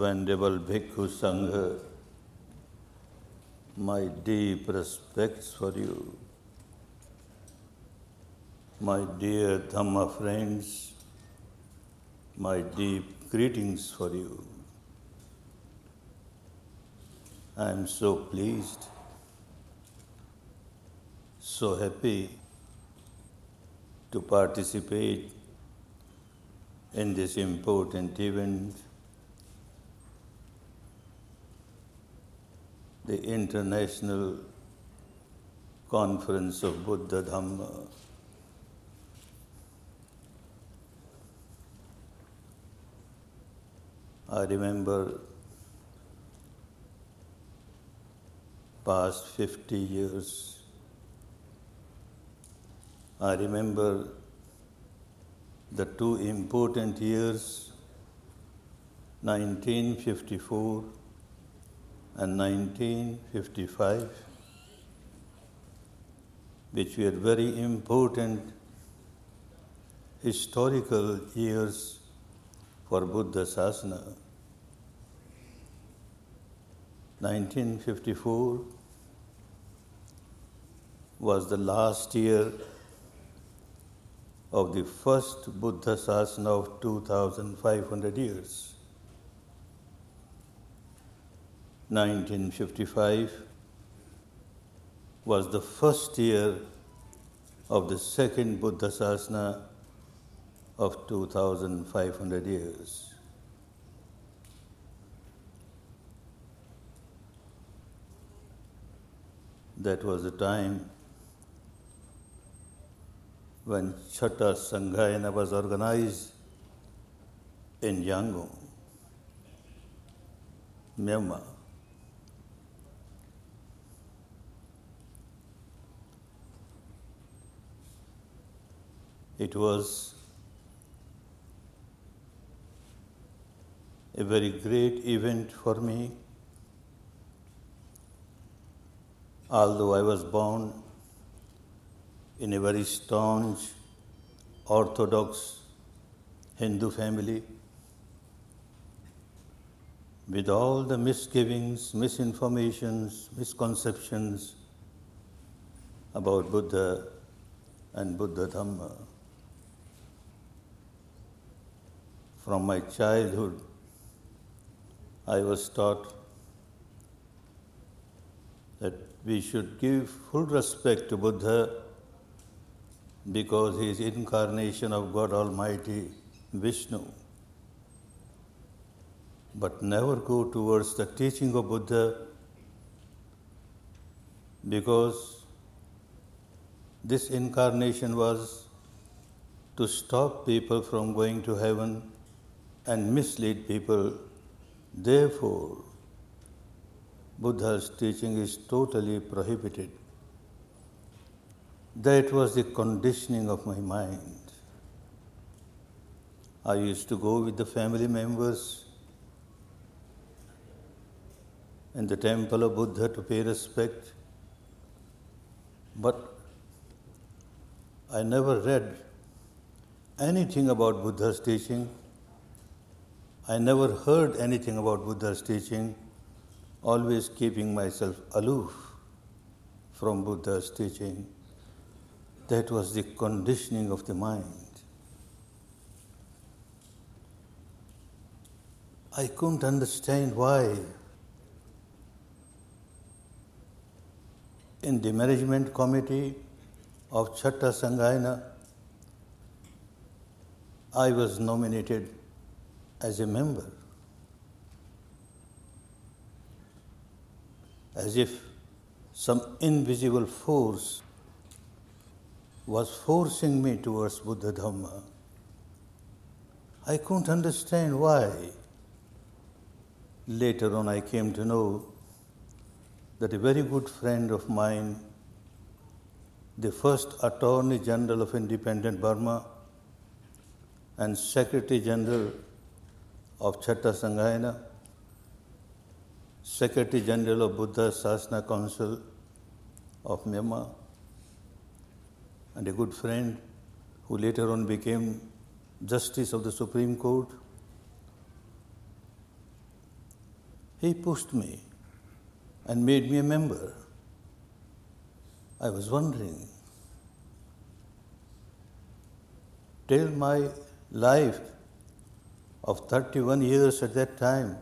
Venerable Bhikkhu Sangha, my deep respects for you. My dear Dhamma friends, my deep greetings for you. I am so pleased, so happy to participate in this important event, the International Conference of Buddha Dhamma. I remember past 50 years. I remember the two important years, 1954 and 1955, which were very important historical years for Buddha Sasana. 1954 was the last year of the first Buddha Sasana of 2,500 years. 1955 was the first year of the second Buddha Sasana of 2,500 years. That was the time when Chhatta Sanghayana was organized in Yangon, Myanmar. It was a very great event for me. Although I was born in a very staunch, orthodox Hindu family, with all the misgivings, misinformations, misconceptions about Buddha and Buddha Dhamma. From my childhood, I was taught that we should give full respect to Buddha because he is incarnation of God Almighty, Vishnu. But never go towards the teaching of Buddha because this incarnation was to stop people from going to heaven and mislead people. Therefore, Buddha's teaching is totally prohibited. That was the conditioning of my mind. I used to go with the family members in the temple of Buddha to pay respect, but I never read anything about Buddha's teaching. I never heard anything about Buddha's teaching, always keeping myself aloof from Buddha's teaching. That was the conditioning of the mind. I couldn't understand why in the management committee of Chhatta Sanghayana, I was nominated as a member, as if some invisible force was forcing me towards Buddha Dhamma. I couldn't understand why. Later on, I came to know that a very good friend of mine, the first Attorney General of Independent Burma and Secretary General of Chhatta Sanghayana, Secretary General of Buddha Sasana Council of Myanmar, and a good friend who later on became Justice of the Supreme Court, He pushed me and made me a member. I was wondering, till my life of 31 years at that time,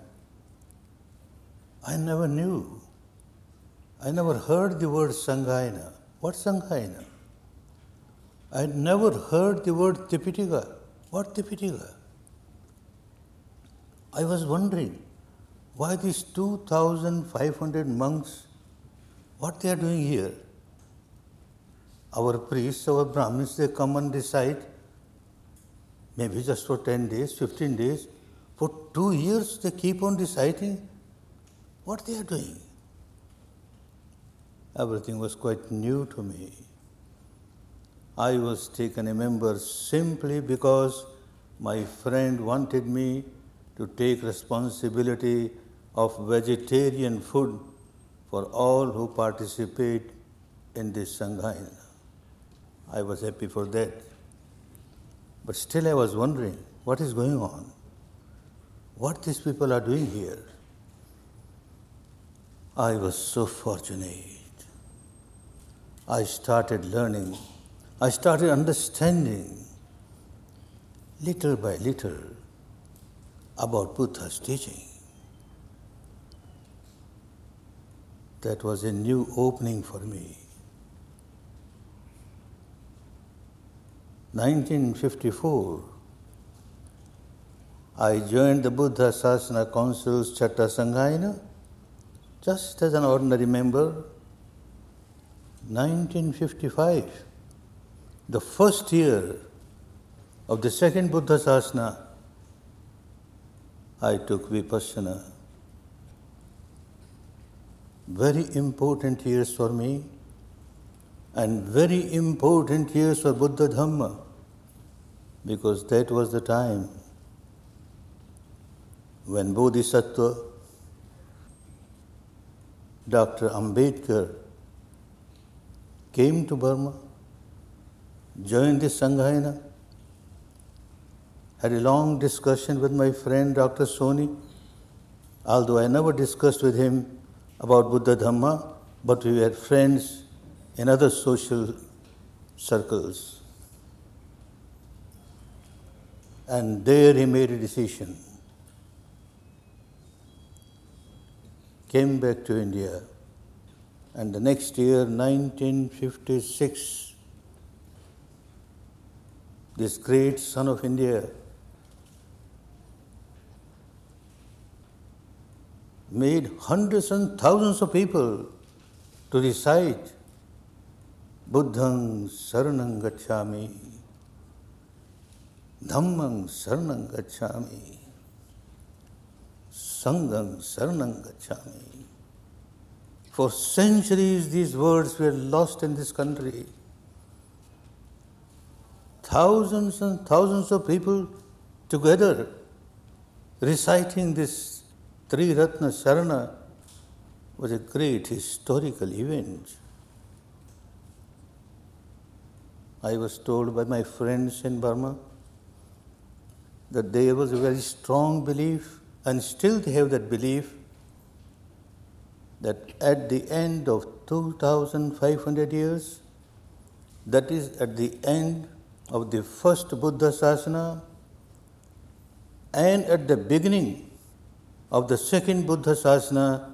I never knew. I never heard the word Sanghayana. What's Sanghayana? I had never heard the word Tipitaka. What Tipitaka? I was wondering why these 2,500 monks, what they are doing here. Our priests, our Brahmins, they come and recite, maybe just for 10 days, 15 days. For 2 years they keep on reciting what they are doing. Everything was quite new to me. I was taken a member simply because my friend wanted me to take responsibility of vegetarian food for all who participate in this Sanghayana. I was happy for that. But still I was wondering, what is going on? What these people are doing here? I was so fortunate. I started learning. I started understanding little by little about Buddha's teaching. That was a new opening for me. 1954, I joined the Buddha Sasana Council's Chatta Sanghayana just as an ordinary member. 1955, the first year of the second Buddha Sasana, I took Vipassana. Very important years for me and very important years for Buddha Dhamma, because that was the time when Bodhisattva, Dr. Ambedkar, came to Burma, joined the Sanghayana, had a long discussion with my friend Dr. Soni, although I never discussed with him about Buddha Dhamma, but we were friends in other social circles. And there he made a decision. Came back to India, and the next year, 1956, this great son of India made hundreds and thousands of people to recite Buddhang Saranang Gacchami, Dhammang Saranang Gacchami, Sanghang Saranang Gacchami. For centuries these words were lost in this country. Thousands and thousands of people together reciting this Tri Ratna Sarana was a great historical event. I was told by my friends in Burma that there was a very strong belief, and still they have that belief, that at the end of 2,500 years, that is at the end of the first Buddha Sasana and at the beginning of the second Buddha Sasana,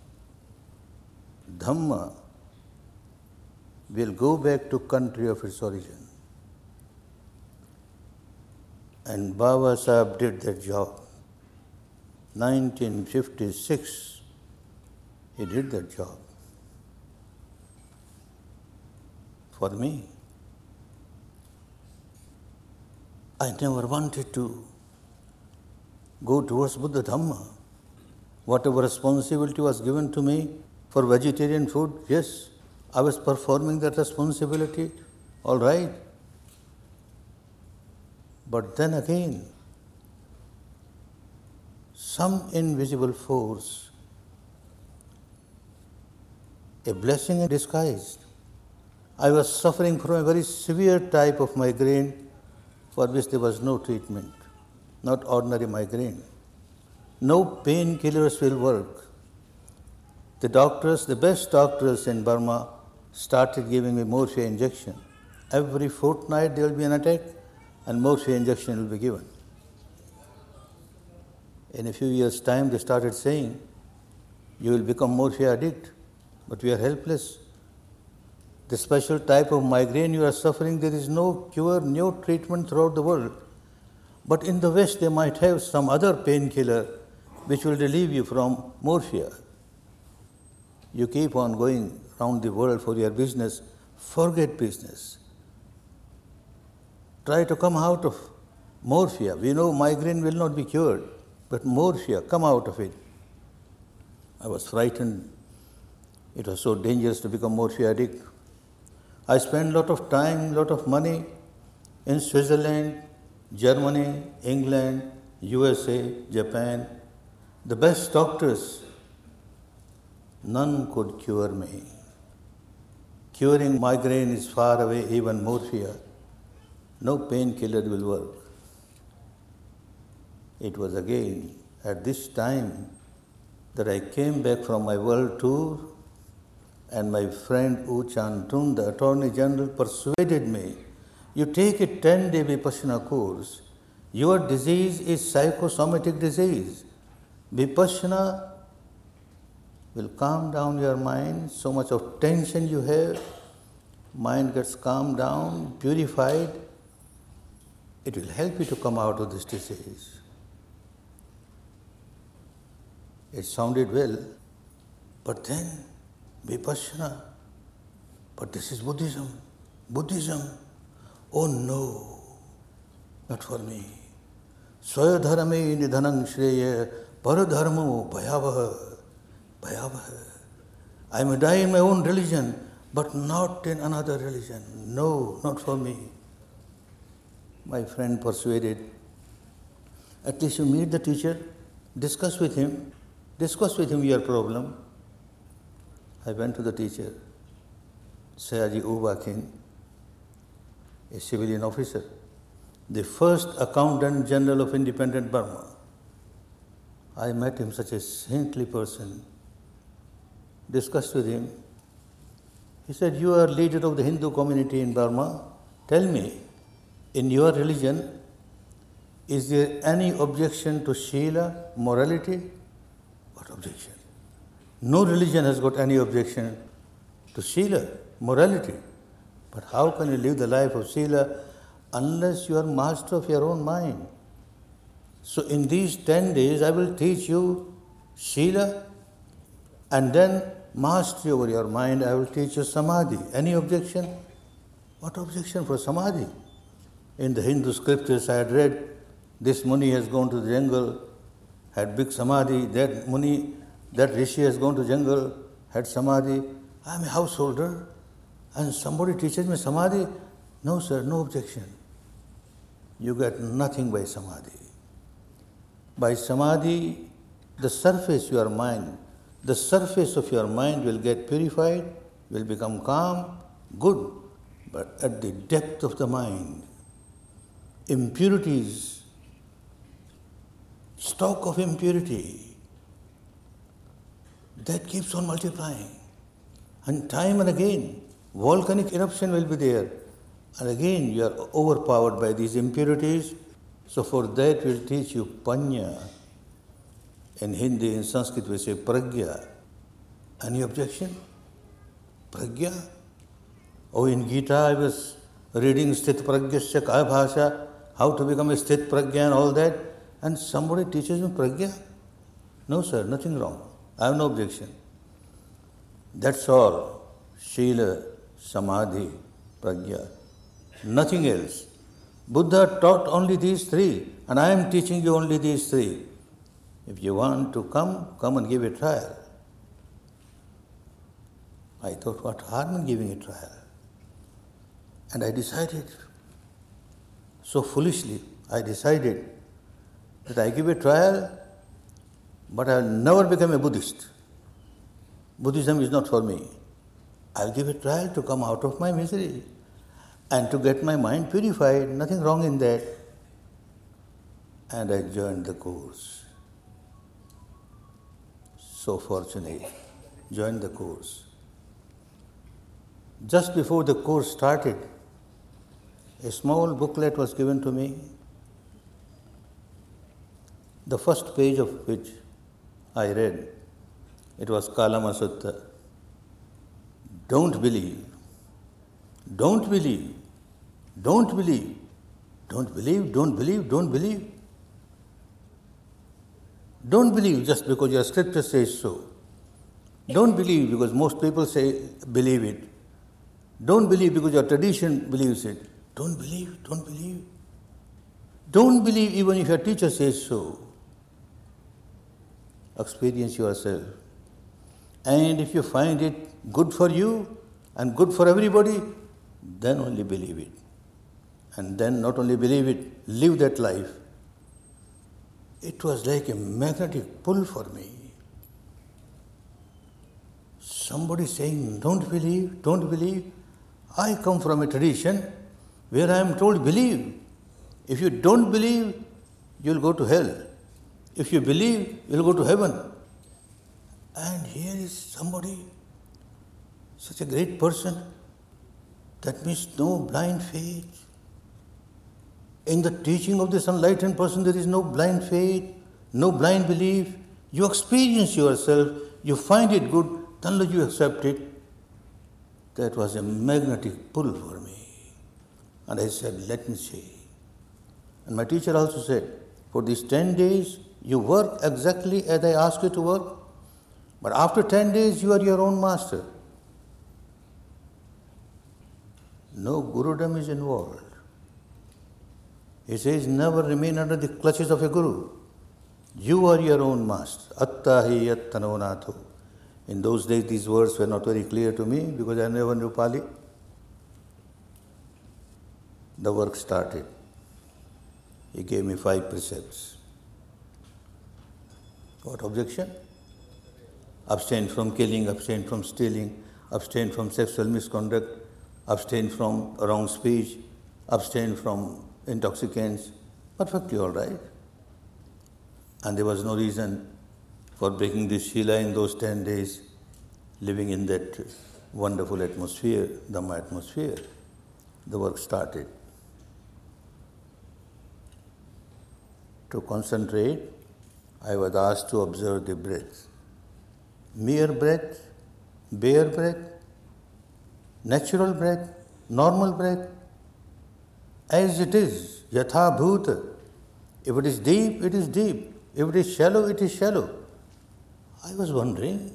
Dhamma will go back to country of its origin. And Baba Sahib did that job. 1956, he did that job. For me, I never wanted to go towards Buddha Dhamma. Whatever responsibility was given to me for vegetarian food, yes, I was performing that responsibility, all right. But then again, some invisible force, a blessing in disguise. I was suffering from a very severe type of migraine for which there was no treatment, not ordinary migraine. no painkillers will work. The doctors, the best doctors in Burma, started giving me morphia injection. Every fortnight there will be an attack and morphia injection will be given. In a few years' time, they started saying, you will become morphia addict, but we are helpless. The special type of migraine you are suffering, there is no cure, no treatment throughout the world. But in the West, they might have some other painkiller which will relieve you from morphia. You keep on going around the world for your business, forget business. Try to come out of morphia. We know migraine will not be cured, but morphia, come out of it. I was frightened. It was so dangerous to become morphia addict. I spent a lot of time, lot of money in Switzerland, Germany, England, USA, Japan. The best doctors, none could cure me. Curing migraine is far away, even morphia. No painkiller will work. It was again at this time that I came back from my world tour, and my friend U Chan Tun, the Attorney General, persuaded me, you take a 10-day Vipassana course. Your disease is psychosomatic disease. Vipassana will calm down your mind. So much of tension you have, mind gets calmed down, purified. It will help you to come out of this disease. It sounded well, but then Vipassana, but this is Buddhism. Buddhism, oh no, not for me. Swayadharame nidhanam shreya paradharmo bhayavaha. I may die in my own religion, but not in another religion. No, not for me. My friend persuaded, at least you meet the teacher, discuss with him your problem. I went to the teacher, Sayaji Uba King, a civilian officer, the first Accountant General of independent Burma. I met him, such a saintly person, discussed with him. He said, you are leader of the Hindu community in Burma. Tell me, in your religion, is there any objection to Shila, morality? What objection? No religion has got any objection to Shila, morality. But how can you live the life of Shila unless you are master of your own mind? So in these 10 days, I will teach you Shila, and then mastery over your mind, I will teach you Samadhi. Any objection? What objection for Samadhi? In the Hindu scriptures I had read, this Muni has gone to the jungle, had big Samadhi, that Muni, that Rishi has gone to jungle, had Samadhi. I am a householder and somebody teaches me Samadhi. No sir, no objection. You get nothing by Samadhi. By Samadhi, the surface of your mind will get purified, will become calm, good. But at the depth of the mind, impurities, stock of impurity, that keeps on multiplying. And time and again, volcanic eruption will be there. And again, you are overpowered by these impurities. So for that, we'll teach you Panya. In Hindi, in Sanskrit, we say Pragya. Any objection? Pragya? Oh, in Gita, I was reading Sthit Pragyasya Kaya Bhasha, how to become a Sthit Pragya and all that. And somebody teaches me Pragya? No, sir, nothing wrong. I have no objection. That's all. Shila, Samadhi, Pragya. Nothing else. Buddha taught only these three, and I am teaching you only these three. If you want to come and give a trial. I thought, what harm in giving a trial? And I decided, so foolishly, I decided that I give a trial, but I will never become a Buddhist. Buddhism is not for me. I'll give a trial to come out of my misery and to get my mind purified. Nothing wrong in that. And I joined the course. so fortunate, joined the course. Just before the course started, a small booklet was given to me, the first page of which I read. It was Kalama Sutta. Don't believe, don't believe, don't believe, don't believe, don't believe, don't believe. Don't believe just because your scripture says so. Don't believe because most people say believe it. Don't believe because your tradition believes it. Don't believe, don't believe. Don't believe even if your teacher says so. Experience yourself. And if you find it good for you and good for everybody, then only believe it. And then not only believe it, live that life. It was like a magnetic pull for me. Somebody saying, don't believe, don't believe. I come from a tradition where I am told believe. If you don't believe, you'll go to hell. If you believe, you'll go to heaven. And here is somebody, such a great person, that means no blind faith. In the teaching of this enlightened person, there is no blind faith, no blind belief. You experience yourself, you find it good, then you accept it. That was a magnetic pull for me. And I said, let me see. And my teacher also said, for these 10 days, you work exactly as I ask you to work. But after 10 days, you are your own master. No Gurudom is involved. He says, never remain under the clutches of a Guru. You are your own master. Attahi yattanonatho. In those days, these words were not very clear to me because I never knew Pali. The work started. He gave me 5 precepts. What objection? Abstain from killing, abstain from stealing, abstain from sexual misconduct, abstain from wrong speech, abstain from intoxicants. Perfectly all right. And there was no reason for breaking this Shila in those 10 days, living in that wonderful atmosphere, Dhamma atmosphere. The work started. To concentrate, I was asked to observe the breath. Mere breath, bare breath, natural breath, normal breath, as it is, yatha bhuta. If it is deep, it is deep. If it is shallow, it is shallow. I was wondering,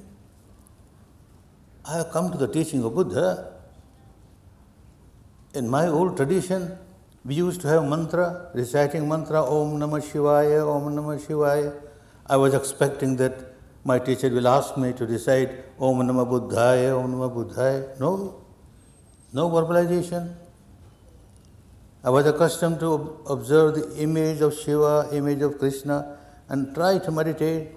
I have come to the teaching of Buddha. In my old tradition, we used to have mantra, reciting mantra, Om Namah Shivaya, Om Namah Shivaya. I was expecting that my teacher will ask me to recite Om Namah Buddhaya, Om Namah Buddhaya. No verbalization. I was accustomed to observe the image of Shiva, image of Krishna, and try to meditate.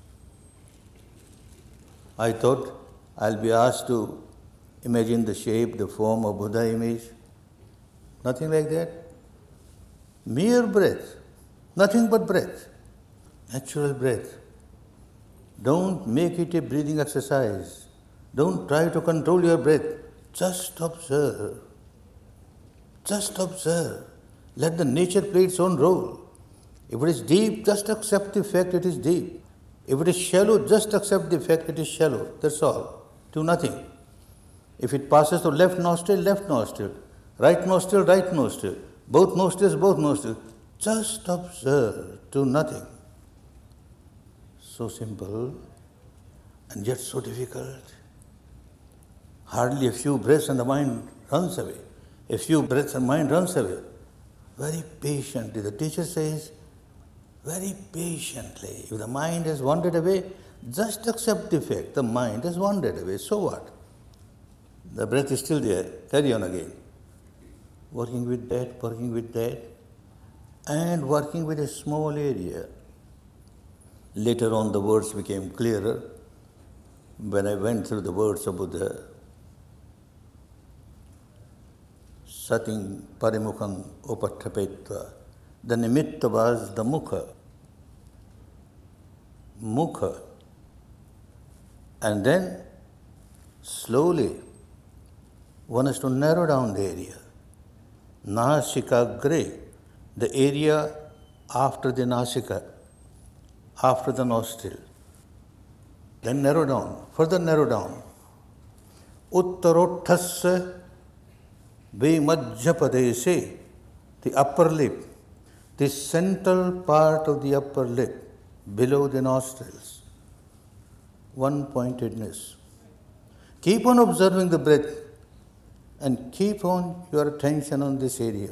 I thought I'll be asked to imagine the shape, the form of Buddha image. Nothing like that. Mere breath, nothing but breath, natural breath. Don't make it a breathing exercise. Don't try to control your breath. Just observe. Just observe. Let the nature play its own role. If it is deep, just accept the fact it is deep. If it is shallow, just accept the fact it is shallow. That's all. Do nothing. If it passes to left nostril, right nostril, both nostrils, just observe. Do nothing. So simple and yet so difficult. Hardly a few breaths and the mind runs away. A few breaths and mind runs away. Very patiently. The teacher says, very patiently. If the mind has wandered away, just accept the fact. The mind has wandered away. So what? The breath is still there. Carry on again. Working with that, and working with a small area. Later on, the words became clearer when I went through the words of Buddha. Sating parimukham upathapetva. The nimitta was the mukha. Mukha. And then, slowly, one has to narrow down the area. Nasikagre, the area after the nasika, after the nostril. Then narrow down, further narrow down. Uttarothasya Vimajjapadeshe, the upper lip, the central part of the upper lip, below the nostrils. One-pointedness. Keep on observing the breath and keep on your attention on this area.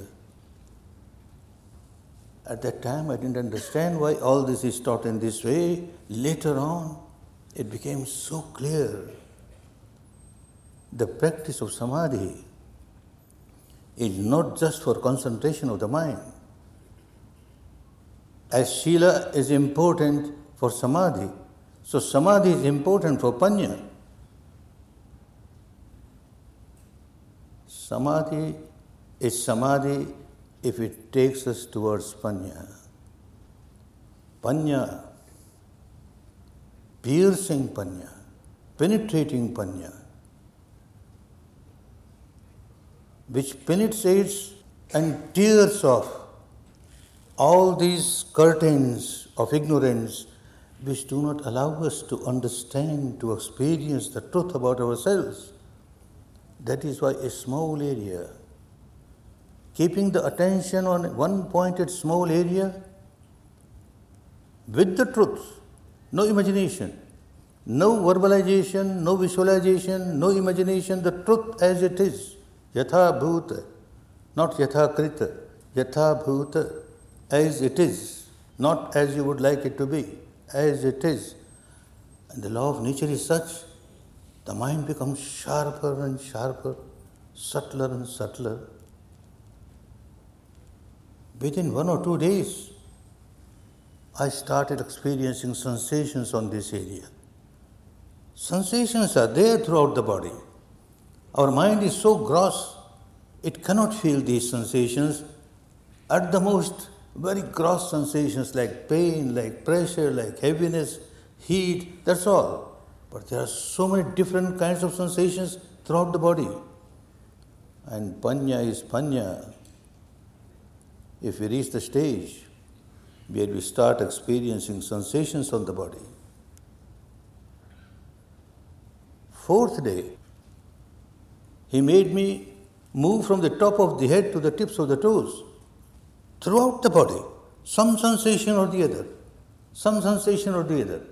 At that time, I didn't understand why all this is taught in this way. Later on, it became so clear. The practice of samadhi is not just for concentration of the mind. As Shila is important for samadhi, so samadhi is important for panya. Samadhi is samadhi if it takes us towards panya. Panya, piercing panya, penetrating panya, which penetrates and tears off all these curtains of ignorance which do not allow us to understand, to experience the truth about ourselves. That is why a small area, keeping the attention on one pointed small area with the truth, no imagination, no verbalization, no visualization, no imagination, the truth as it is, yatha bhuta, not yatha krita, yatha bhuta, as it is, not as you would like it to be, as it is. And the law of nature is such, the mind becomes sharper and sharper, subtler and subtler. Within 1 or 2 days, I started experiencing sensations on this area. Sensations are there throughout the body. Our mind is so gross, it cannot feel these sensations. At the most, very gross sensations like pain, like pressure, like heaviness, heat, that's all. But there are so many different kinds of sensations throughout the body. And panya is panya. If we reach the stage where we start experiencing sensations on the body. 4th day, he made me move from the top of the head to the tips of the toes. Throughout the body, some sensation or the other, some sensation or the other.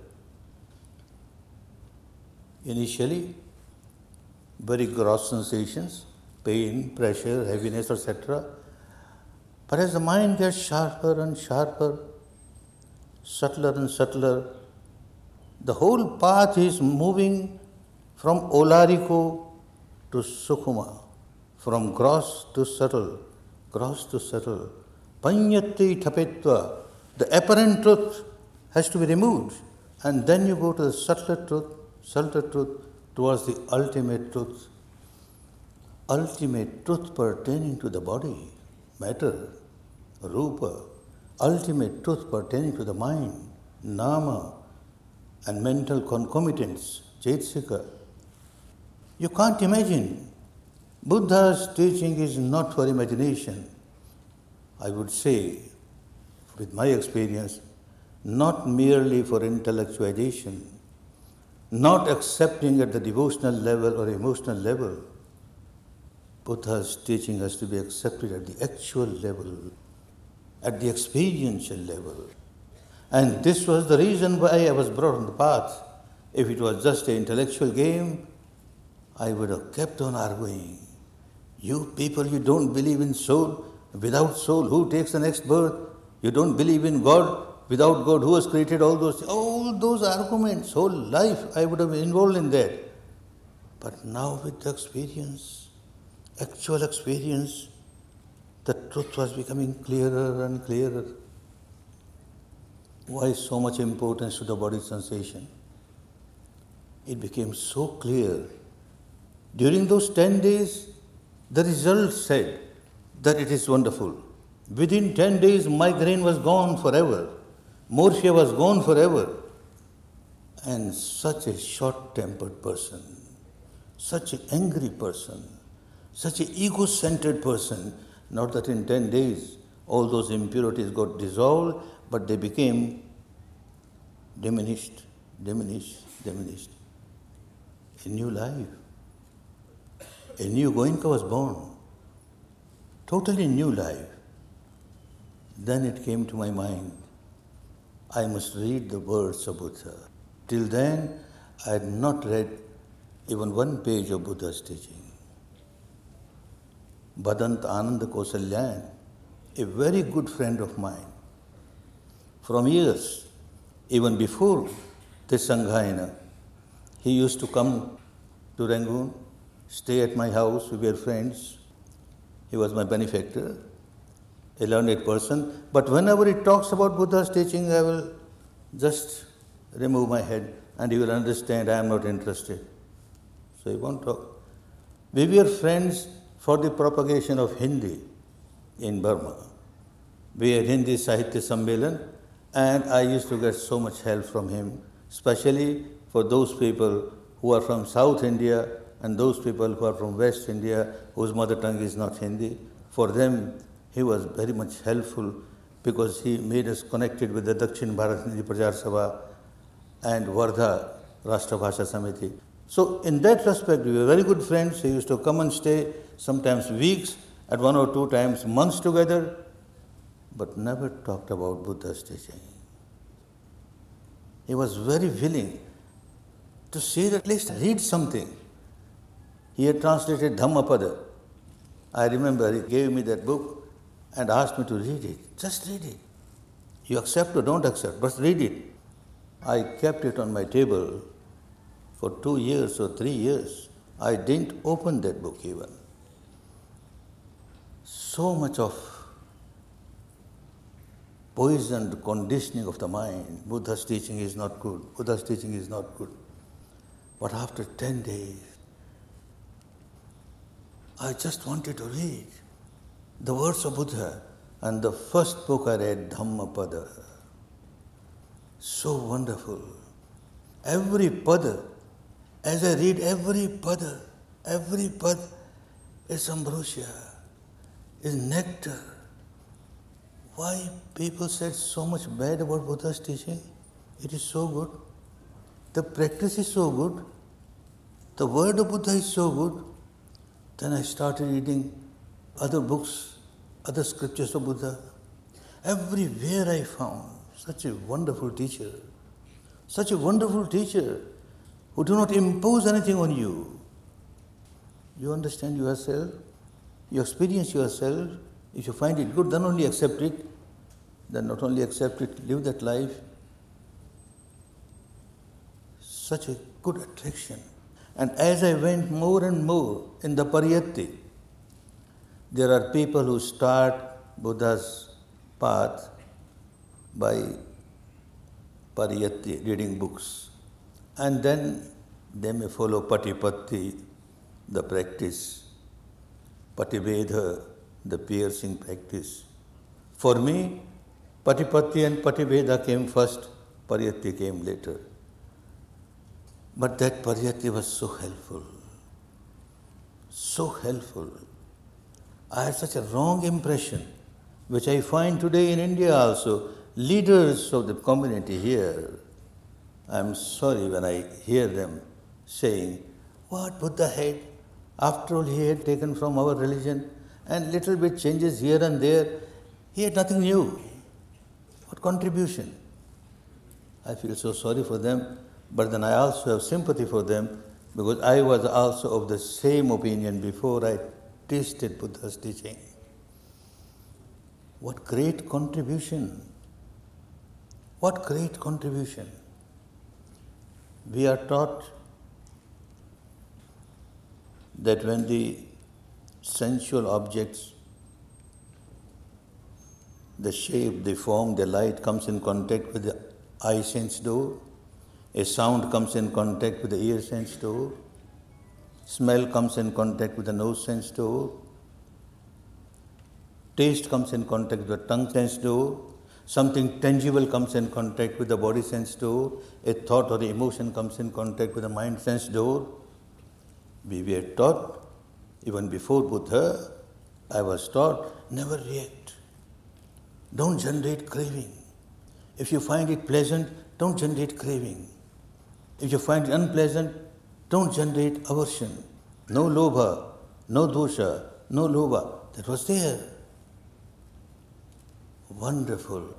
Initially, very gross sensations, pain, pressure, heaviness, etc. But as the mind gets sharper and sharper, subtler and subtler, the whole path is moving from Olariko to Sukhuma, from gross to subtle, gross to subtle. Panyati tapetva, the apparent truth has to be removed, and then you go to the subtler truth towards the ultimate truth pertaining to the body, matter, rupa, ultimate truth pertaining to the mind, nama, and mental concomitants, chetsika. You can't imagine. Buddha's teaching is not for imagination. I would say, with my experience, not merely for intellectualization, not accepting at the devotional level or emotional level. Buddha's teaching has to be accepted at the actual level, at the experiential level. And this was the reason why I was brought on the path. If it was just an intellectual game, I would have kept on arguing. You people, you don't believe in soul. Without soul, who takes the next birth? You don't believe in God. Without God, who has created all those things? All those arguments, whole life, I would have been involved in that. But now with the experience, actual experience, the truth was becoming clearer and clearer. Why so much importance to the body sensation? It became so clear. During those 10 days, the results said that it is wonderful. Within 10 days, migraine was gone forever. Morphia was gone forever. and such a short-tempered person, such an angry person, such an ego-centered person. Not that in 10 days all those impurities got dissolved, but they became diminished, diminished, diminished. A new life, a new Goenka was born, totally new life. Then it came to my mind, I must read the words of Buddha. Till then, I had not read even one page of Buddha's teaching. Bhadant Ananda Kausalyan, a very good friend of mine, from years, even before this Sanghayana, he used to come to Rangoon, stay at my house, we were friends. He was my benefactor, a learned person. But whenever he talks about Buddha's teaching, I will just remove my head and he will understand I am not interested. So he won't talk. We were friends for the propagation of Hindi in Burma. We had Hindi Sahitya Sammelan and I used to get so much help from him, especially for those people who are from South India and those people who are from West India whose mother tongue is not Hindi. For them, he was very much helpful because he made us connected with the Dakshin Bharat Hindi Prajar Sabha and Wardha Rashtra Bhasha Samiti. So in that respect, we were very good friends. He used to come and stay, sometimes weeks, at one or two times, months together, but never talked about Buddha's teaching. He was very willing to say that at least read something. He had translated Dhammapada. I remember he gave me that book and asked me to read it. Just read it. You accept or don't accept, but read it. I kept it on my table for 2 years or 3 years. I didn't open that book even. So much of poisoned conditioning of the mind. Buddha's teaching is not good. Buddha's teaching is not good. But after 10 days, I just wanted to read the words of Buddha. And the first book I read, Dhammapada. So wonderful. Every pada, as I read every pada is ambrosia, is nectar. Why people said so much bad about Buddha's teaching? It is so good. The practice is so good. The word of Buddha is so good. Then I started reading other books, other scriptures of Buddha. Everywhere I found such a wonderful teacher who do not impose anything on you. You understand yourself, you experience yourself. If you find it good, then only accept it. Then not only accept it, live that life. Such a good attraction. And as I went more and more in the Pariyatti, there are people who start Buddha's path by Pariyatti, reading books. And then they may follow Patipatti, the practice, Patibedha, the piercing practice. For me, Patipatti and Patibedha came first, Pariyatti came later. But that Pariyatti was so helpful. So helpful. I had such a wrong impression, which I find today in India also. Leaders of the community here, I am sorry when I hear them saying, what Buddha had, after all he had taken from our religion, and little bit changes here and there, he had nothing new. What contribution? I feel so sorry for them, but then I also have sympathy for them because I was also of the same opinion before I tasted Buddha's teaching. What great contribution! What great contribution! We are taught that when the sensual objects, the shape, the form, the light comes in contact with the eye sense door, a sound comes in contact with the ear sense door, smell comes in contact with the nose sense door, taste comes in contact with the tongue sense door, something tangible comes in contact with the body sense door, a thought or emotion comes in contact with the mind sense door. We were taught, even before Buddha, I was taught, never react. Don't generate craving. If you find it pleasant, don't generate craving. If you find it unpleasant, don't generate aversion. No lobha, no dosha, no lobha. That was there. Wonderful.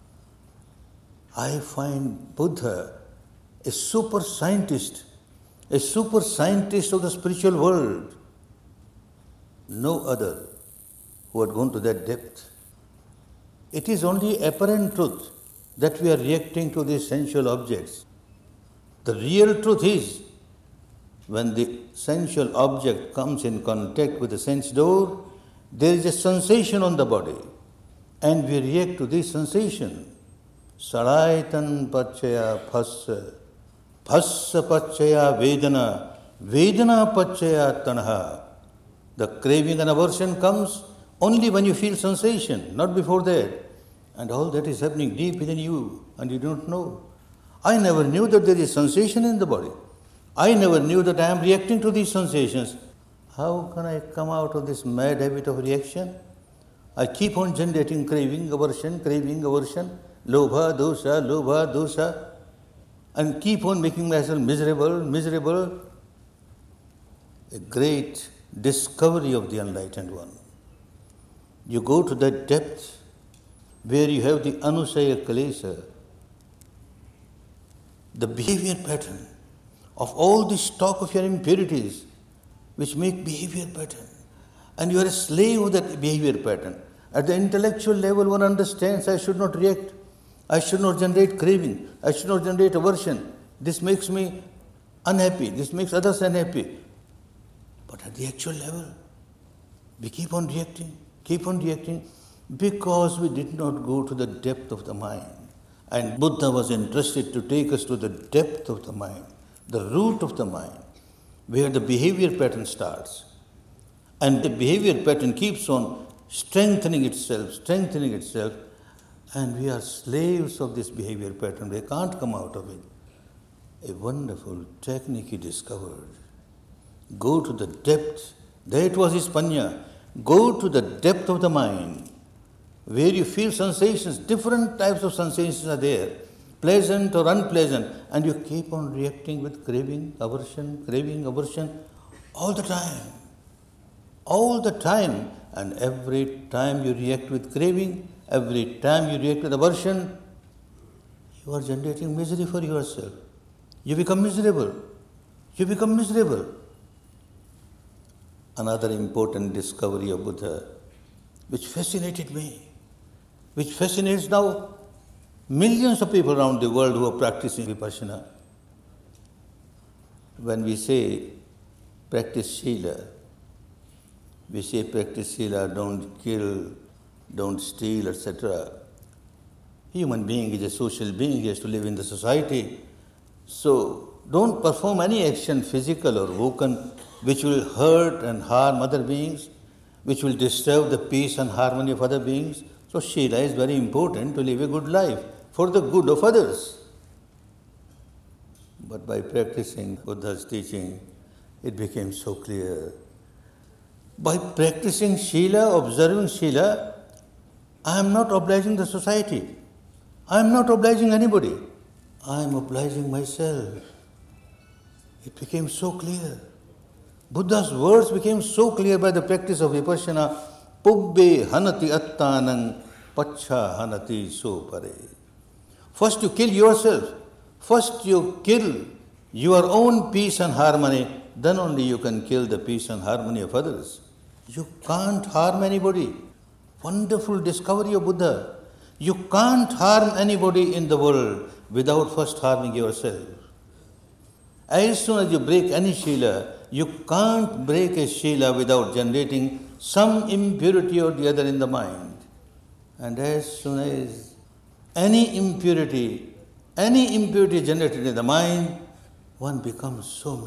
I find Buddha a super scientist of the spiritual world. No other who had gone to that depth. It is only apparent truth that we are reacting to these sensual objects. The real truth is, when the sensual object comes in contact with the sense door, there is a sensation on the body, and we react to this sensation. Saraitan pachaya phassa, phassa pachaya vedana, vedana pachaya tanha. The craving and aversion comes only when you feel sensation, not before that. And all that is happening deep within you, and you don't know. I never knew that there is sensation in the body. I never knew that I am reacting to these sensations. How can I come out of this mad habit of reaction? I keep on generating craving, aversion, lobha, dosha, and keep on making myself miserable. A great discovery of the enlightened one. You go to that depth where you have the anusaya kalesa, the behavior pattern of all the stock of your impurities which make behavior pattern. And you are a slave of that behavior pattern. At the intellectual level, one understands I should not react. I should not generate craving. I should not generate aversion. This makes me unhappy. This makes others unhappy. But at the actual level, we keep on reacting, because we did not go to the depth of the mind. And Buddha was interested to take us to the depth of the mind, the root of the mind, where the behavior pattern starts. And the behavior pattern keeps on strengthening itself, and we are slaves of this behavior pattern. We can't come out of it. A wonderful technique he discovered. Go to the depth. That was his panya. Go to the depth of the mind, where you feel sensations. Different types of sensations are there, pleasant or unpleasant, and you keep on reacting with craving, aversion, all the time. And every time you react with craving, every time you react with aversion, you are generating misery for yourself. You become miserable. Another important discovery of Buddha, which fascinated me, which fascinates now millions of people around the world who are practicing Vipassana. When we say practice Sila, don't kill, don't steal, etc. Human being is a social being, he has to live in the society. So don't perform any action, physical or spoken, which will hurt and harm other beings, which will disturb the peace and harmony of other beings. So Shila is very important to live a good life for the good of others. But by practicing Buddha's teaching, it became so clear. By practicing Shila, observing Shila, I am not obliging the society. I am not obliging anybody. I am obliging myself. It became so clear. Buddha's words became so clear by the practice of Vipassana. Pubbe hanati attanang pacha hanati so pare. First you kill yourself. First you kill your own peace and harmony. Then only you can kill the peace and harmony of others. You can't harm anybody. Wonderful discovery of Buddha. You can't harm anybody in the world without first harming yourself. As soon as you break any Shila, you can't break a Shila without generating some impurity or the other in the mind. And as soon as any impurity generated in the mind, one becomes so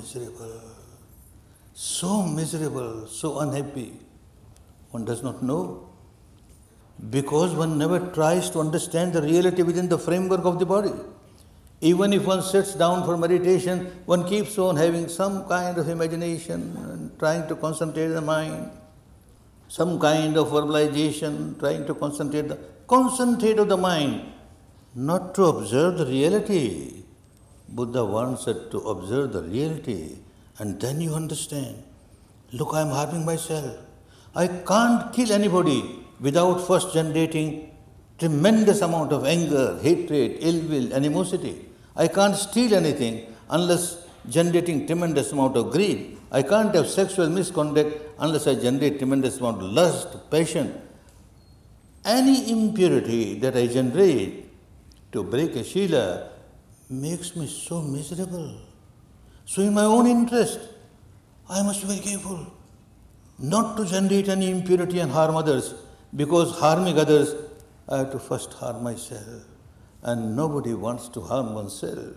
miserable, so unhappy. One does not know. Because one never tries to understand the reality within the framework of the body. Even if one sits down for meditation, one keeps on having some kind of imagination and trying to concentrate the mind, some kind of verbalization, trying to concentrate of the mind, not to observe the reality. Buddha wants us to observe the reality, and then you understand. Look, I am harming myself. I can't kill anybody without first generating tremendous amount of anger, hatred, ill will, animosity. I can't steal anything unless generating tremendous amount of greed. I can't have sexual misconduct unless I generate tremendous amount of lust, passion. Any impurity that I generate to break a Shila makes me so miserable. So in my own interest, I must be very careful not to generate any impurity and harm others, because harming others, I have to first harm myself. And nobody wants to harm oneself.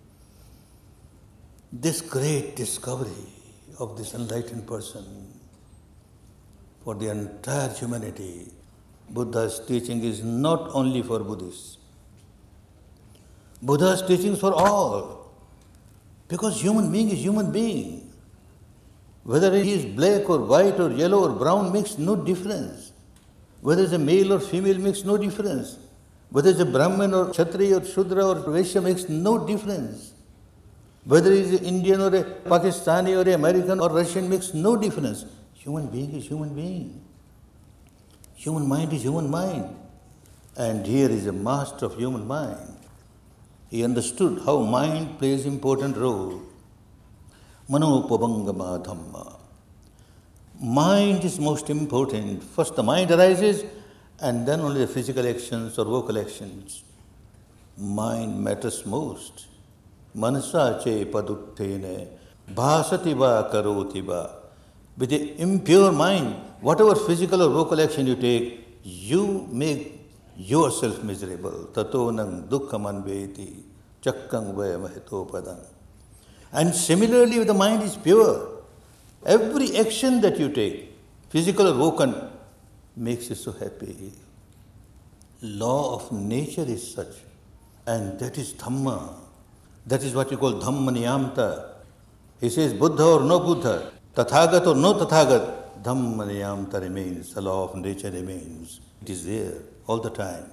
This great discovery of this enlightened person for the entire humanity, Buddha's teaching is not only for Buddhists. Buddha's teaching is for all. Because human being is human being. Whether he is black or white or yellow or brown makes no difference. Whether it's a male or female makes no difference. Whether it's a Brahmin or Kshatriya or Shudra or Vaishya makes no difference. Whether he is an Indian or a Pakistani or an American or Russian makes no difference. Human being is human being. Human mind is human mind. And here is a master of human mind. He understood how mind plays important role. Manopabangama dhamma. Mind is most important. First the mind arises, and then only the physical actions or vocal actions. Mind matters most. Manasa che paduttene bhasati va karoti va. With the impure mind, whatever physical or vocal action you take, you make yourself miserable. Tato nang dukkham anveti chakkang vaya mahito padang. And similarly, if the mind is pure, every action that you take, physical or vocal, makes you so happy. Law of nature is such, and that is Dhamma. That is what you call Dhamma Niyamta. He says Buddha or no Buddha, Tathagat or no Tathagat, Dhamma Niyamta remains, the law of nature remains. It is there all the time.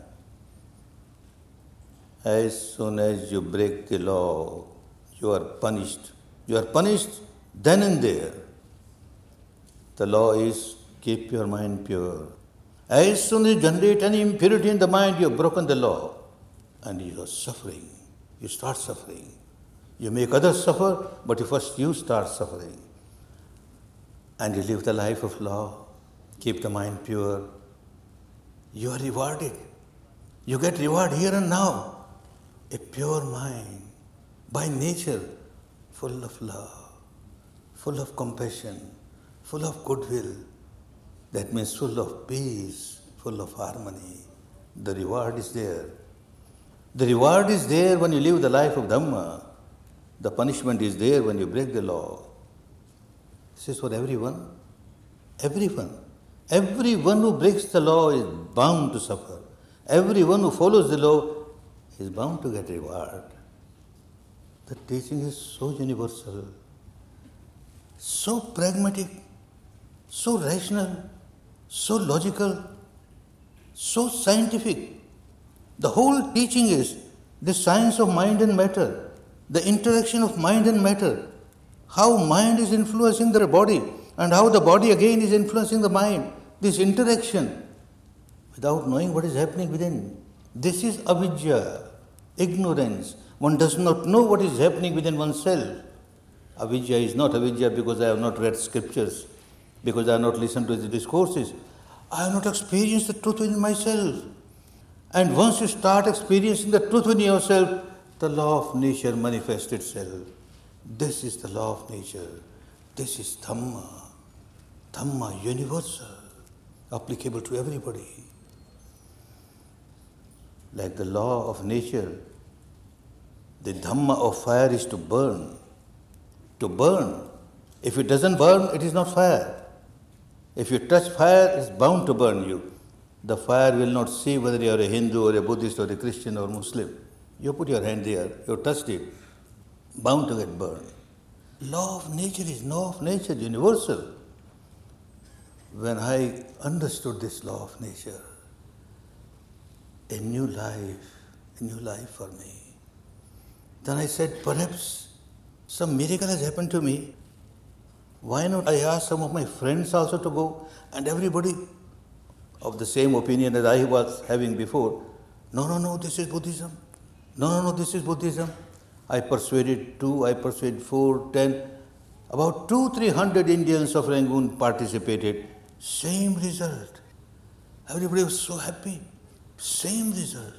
As soon as you break the law, you are punished. You are punished then and there. The law is keep your mind pure. As soon as you generate any impurity in the mind, you have broken the law. And you are suffering. You start suffering. You make others suffer, but first you start suffering. And you live the life of law. Keep the mind pure. You are rewarded. You get reward here and now. A pure mind, by nature, full of love, full of compassion, full of goodwill. That means full of peace, full of harmony. The reward is there. The reward is there when you live the life of Dhamma. The punishment is there when you break the law. This is for everyone. Everyone. Everyone who breaks the law is bound to suffer. Everyone who follows the law is bound to get reward. The teaching is so universal, so pragmatic, so rational, so logical, so scientific. The whole teaching is the science of mind and matter, the interaction of mind and matter, how mind is influencing the body and how the body again is influencing the mind. This interaction without knowing what is happening within. This is avidya, ignorance. One does not know what is happening within oneself. Avidya is not avidya because I have not read scriptures, because I have not listened to the discourses. I have not experienced the truth within myself. And once you start experiencing the truth within yourself, the law of nature manifests itself. This is the law of nature. This is Dhamma. Dhamma, universal, applicable to everybody. Like the law of nature, the Dhamma of fire is to burn. To burn. If it doesn't burn, it is not fire. If you touch fire, it's bound to burn you. The fire will not see whether you are a Hindu or a Buddhist or a Christian or Muslim. You put your hand there, you touched it, bound to get burned. Law of nature is law of nature, universal. When I understood this law of nature, a new life for me. Then I said, perhaps some miracle has happened to me. Why not I ask some of my friends also to go, and everybody of the same opinion as I was having before. No, this is Buddhism. No, this is Buddhism. I persuaded 2, I persuaded 4, 10. About 200-300 Indians of Rangoon participated. Same result. Everybody was so happy. Same result.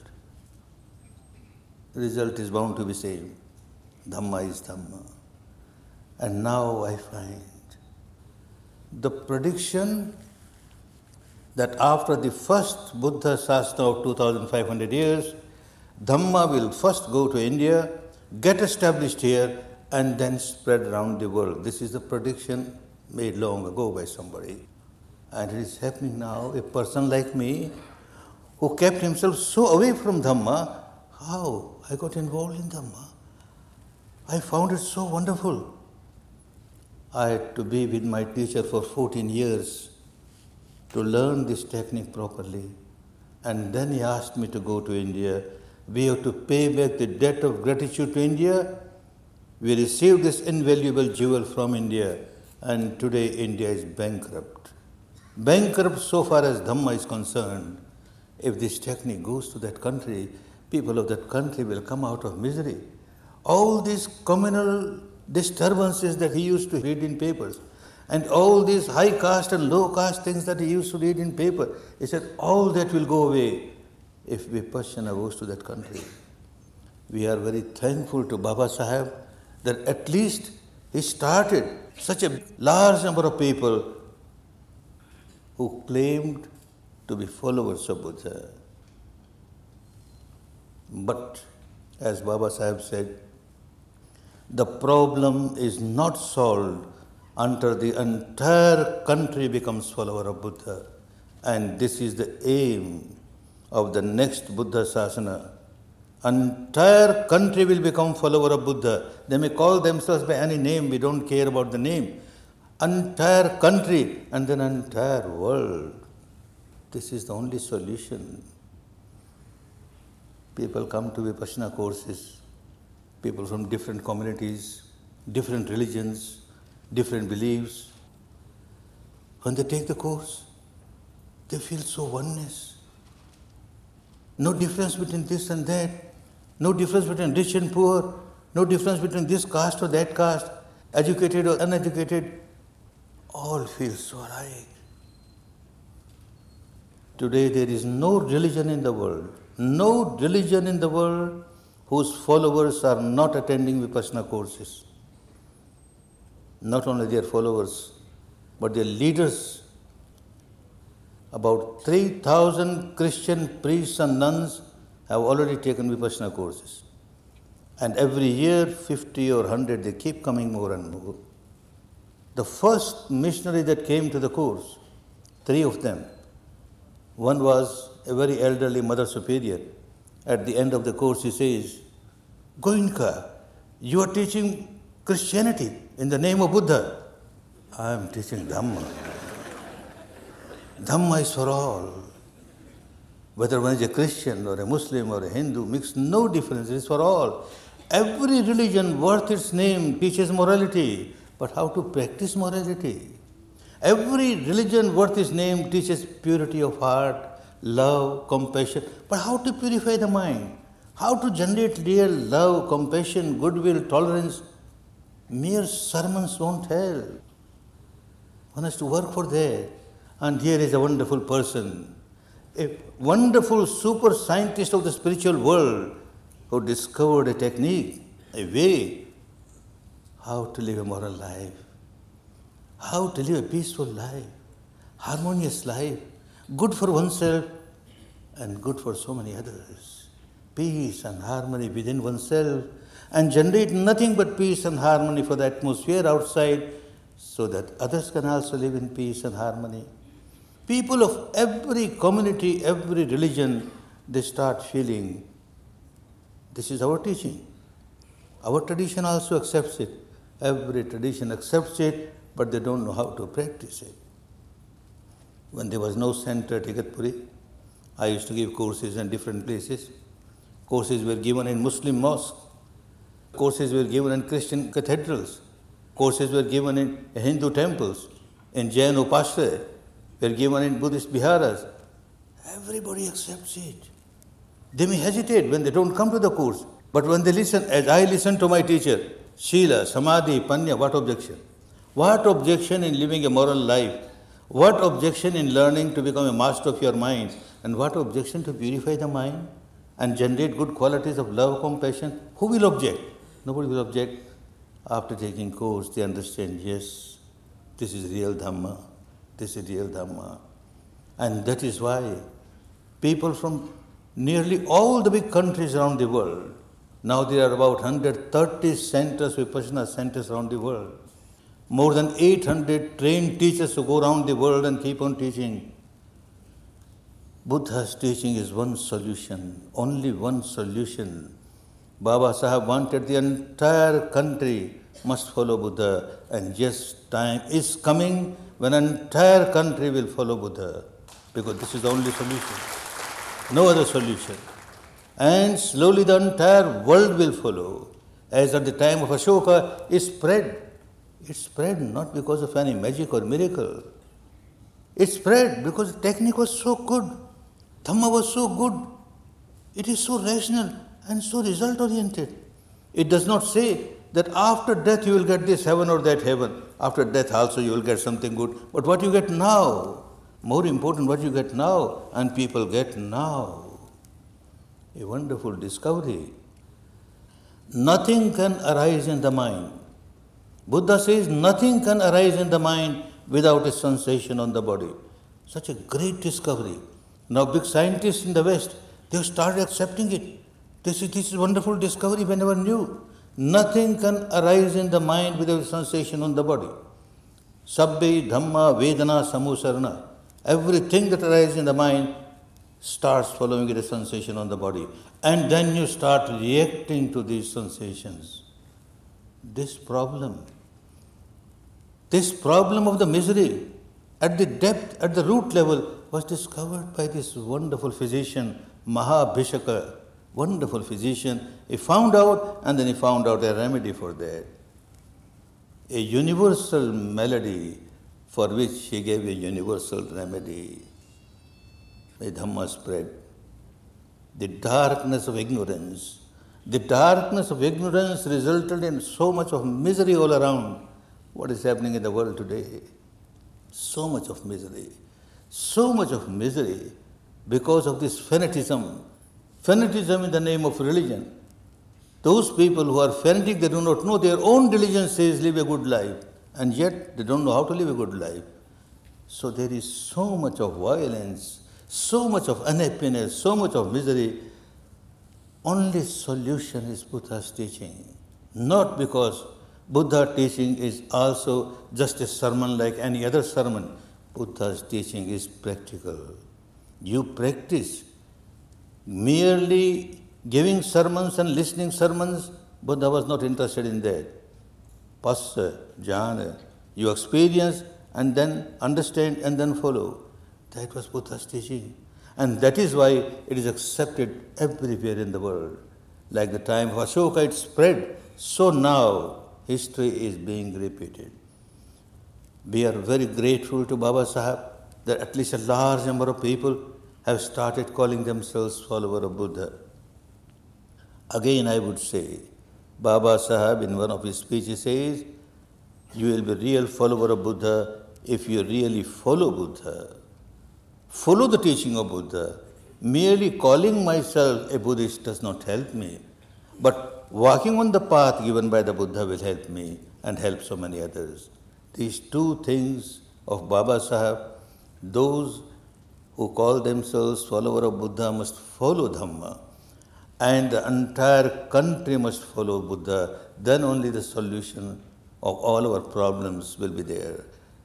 Result is bound to be same. Dhamma is Dhamma. And now I find the prediction that after the first Buddha Sasana of 2500 years, Dhamma will first go to India, get established here, and then spread around the world. This is the prediction made long ago by somebody. And it is happening now. A person like me, who kept himself so away from Dhamma, how I got involved in Dhamma. I found it so wonderful. I had to be with my teacher for 14 years to learn this technique properly. And then he asked me to go to India. We have to pay back the debt of gratitude to India. We received this invaluable jewel from India, and today India is bankrupt. Bankrupt so far as Dhamma is concerned. If this technique goes to that country, people of that country will come out of misery. All these communal disturbances that he used to read in papers, and all these high caste and low caste things that he used to read in paper, he said all that will go away if Vipassana goes to that country. We are very thankful to Baba Saheb that at least he started such a large number of people who claimed to be followers of Buddha. But as Baba Saheb said, the problem is not solved until the entire country becomes follower of Buddha. And this is the aim of the next Buddha Sasana. Entire country will become follower of Buddha. They may call themselves by any name, we don't care about the name. Entire country and then entire world. This is the only solution. People come to Vipassana courses, people from different communities, different religions, different beliefs. When they take the course, they feel so oneness. No difference between this and that. No difference between rich and poor. No difference between this caste or that caste. Educated or uneducated. All feel so alike. Today there is no religion in the world whose followers are not attending Vipassana courses. Not only their followers, but their leaders. About 3,000 Christian priests and nuns have already taken Vipassana courses. And every year, 50 or 100, they keep coming more and more. The first missionary that came to the course, 3 of them, one was a very elderly Mother Superior. At the end of the course, he says, Goenka, you are teaching Christianity in the name of Buddha. I am teaching Dhamma. Dhamma is for all. Whether one is a Christian or a Muslim or a Hindu, makes no difference, it is for all. Every religion worth its name teaches morality, but how to practice morality? Every religion worth its name teaches purity of heart, love, compassion, but how to purify the mind? How to generate real love, compassion, goodwill, tolerance? Mere sermons won't help. One has to work for that. And here is a wonderful person, a wonderful super scientist of the spiritual world who discovered a technique, a way, how to live a moral life, how to live a peaceful life, harmonious life, good for oneself and good for so many others. Peace and harmony within oneself, and generate nothing but peace and harmony for the atmosphere outside so that others can also live in peace and harmony. People of every community, every religion, they start feeling this is our teaching. Our tradition also accepts it. Every tradition accepts it, but they don't know how to practice it. When there was no center at Igatpuri, I used to give courses in different places. Courses were given in Muslim mosques. Courses were given in Christian cathedrals. Courses were given in Hindu temples, in Jain upashraya, were given in Buddhist viharas. Everybody accepts it. They may hesitate when they don't come to the course, but when they listen, as I listen to my teacher, Shila, Samadhi, Panya, what objection? What objection in living a moral life? What objection in learning to become a master of your mind? And what objection to purify the mind and generate good qualities of love, compassion? Who will object? Nobody will object. After taking course, they understand, yes, this is real Dhamma. This is real Dhamma. And that is why people from nearly all the big countries around the world, now there are about 130 centers, Vipassana centers around the world. More than 800 trained teachers who go around the world and keep on teaching. Buddha's teaching is one solution, only one solution. Baba Sahib wanted the entire country must follow Buddha, and yes, time is coming when an entire country will follow Buddha, because this is the only solution. No other solution. And slowly the entire world will follow. As at the time of Ashoka, it spread. It spread not because of any magic or miracle. It spread because the technique was so good. Dhamma was so good. It is so rational and so result-oriented. It does not say that after death you will get this heaven or that heaven. After death also you will get something good. But what you get now, more important what you get now, and people get now. A wonderful discovery. Nothing can arise in the mind. Buddha says nothing can arise in the mind without a sensation on the body. Such a great discovery. Now big scientists in the West, they have started accepting it. This is a wonderful discovery we never knew. Nothing can arise in the mind without a sensation on the body. Sabbe Dhamma Vedana Samusarana. Everything that arises in the mind starts following it a sensation on the body. And then you start reacting to these sensations. This problem of the misery at the depth, at the root level, was discovered by this wonderful physician, Mahabhishaka, wonderful physician. He found out, and then he found out a remedy for that. A universal melody for which he gave a universal remedy. The Dhamma spread. The darkness of ignorance resulted in so much of misery all around. What is happening in the world today? So much of misery because of this fanaticism in the name of religion. Those people who are fanatic, they do not know their own religion says live a good life, and yet they don't know how to live a good life. So there is so much of violence, so much of unhappiness, so much of misery. Only solution is Buddha's teaching. Not because Buddha's teaching is also just a sermon like any other sermon. Buddha's teaching is practical. You practice. Merely giving sermons and listening sermons, Buddha was not interested in that. Passa, jhana, you experience and then understand and then follow. That was Buddha's teaching. And that is why it is accepted everywhere in the world. Like the time of Ashoka it spread, so now history is being repeated. We are very grateful to Baba Sahib that at least a large number of people have started calling themselves followers of Buddha. Again I would say, Baba Sahib in one of his speeches says, you will be real follower of Buddha if you really follow Buddha. Follow the teaching of Buddha. Merely calling myself a Buddhist does not help me. But walking on the path given by the Buddha will help me and help so many others. These two things of Baba Sahib, those who call themselves follower of Buddha must follow Dhamma, and the entire country must follow Buddha. Then only the solution of all our problems will be there.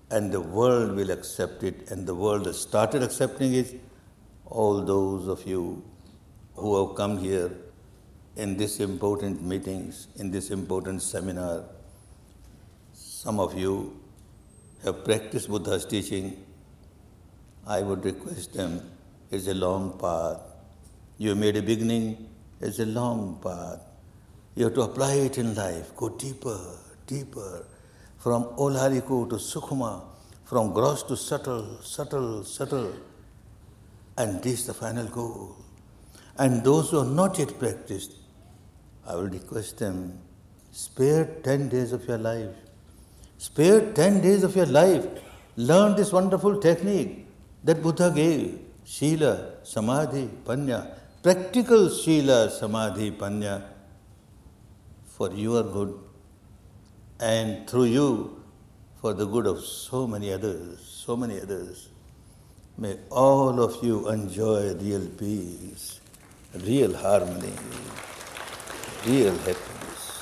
and the world will accept it, and the world has started accepting it. All those of you who have come here in this important meetings, in this important seminar, some of you have practiced Buddha's teaching. I would request them, it's a long path. You made a beginning, it's a long path. You have to apply it in life, go deeper, deeper, from Olariku to Sukhuma, from gross to subtle, subtle, subtle, and reach the final goal. And those who have not yet practiced, I will request them, spare 10 days of your life. Spare 10 days of your life. Learn this wonderful technique that Buddha gave, Shila, Samadhi, Panya, practical Shila, Samadhi, Panya, for your good and through you for the good of so many others, so many others. May all of you enjoy real peace, real harmony, real happiness.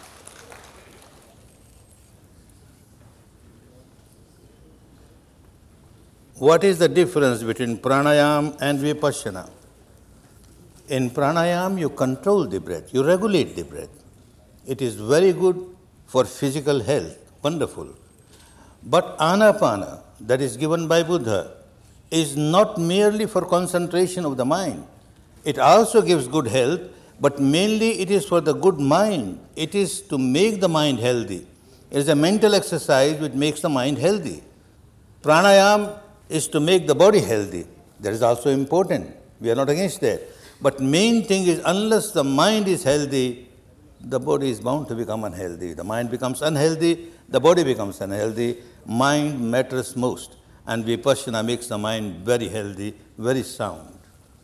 What is the difference between pranayam and vipassana? In pranayam, you control the breath, you regulate the breath. It is very good for physical health, wonderful. But anapana, that is given by Buddha, is not merely for concentration of the mind. It also gives good health, but mainly it is for the good mind. It is to make the mind healthy. It is a mental exercise which makes the mind healthy. Pranayam is to make the body healthy. That is also important. We are not against that. But main thing is, unless the mind is healthy, the body is bound to become unhealthy. The mind becomes unhealthy, the body becomes unhealthy. Mind matters most. And vipassana makes the mind very healthy, very sound.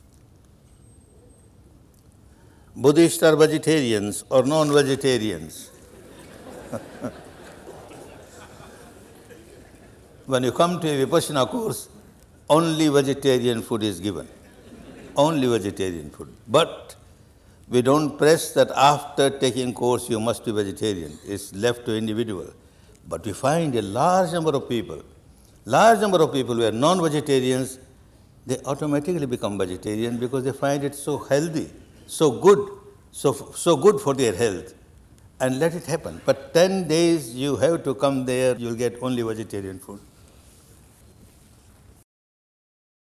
Buddhists are vegetarians or non-vegetarians. When you come to a vipassana course, only vegetarian food is given. Only vegetarian food. But we don't press that after taking course you must be vegetarian. It's left to individual. But we find a large number of people who are non-vegetarians, they automatically become vegetarian because they find it so healthy, so good, so good for their health. And let it happen. But 10 days you have to come there, you'll get only vegetarian food.